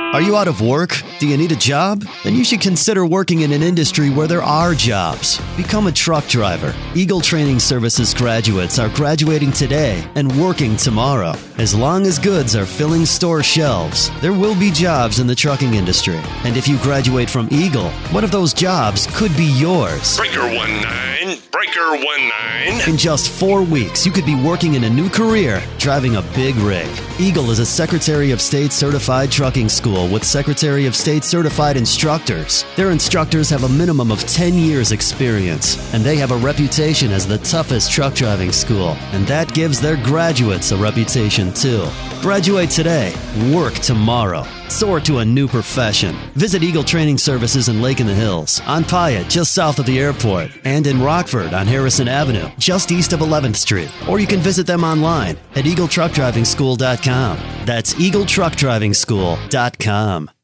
Are you out of work? Do you need a job? Then you should consider working in an industry where there are jobs. Become a truck driver. Eagle Training Services graduates are graduating today and working tomorrow. As long as goods are filling store shelves, there will be jobs in the trucking industry. And if you graduate from Eagle, one of those jobs could be yours. Breaker 19, Breaker 19. In just 4 weeks, you could be working in a new career, driving a big rig. Eagle is a Secretary of State certified trucking school with Secretary of State certified instructors. Their instructors have a minimum of 10 years experience, and they have a reputation as the toughest truck driving school, and that gives their graduates a reputation too. Graduate today, work tomorrow. Soar to a new profession. Visit Eagle Training Services in Lake in the Hills, on Pyatt, just south of the airport, and in Rockford on Harrison Avenue, just east of 11th Street. Or you can visit them online at EagleTruckDrivingSchool.com. That's EagleTruckDrivingSchool.com.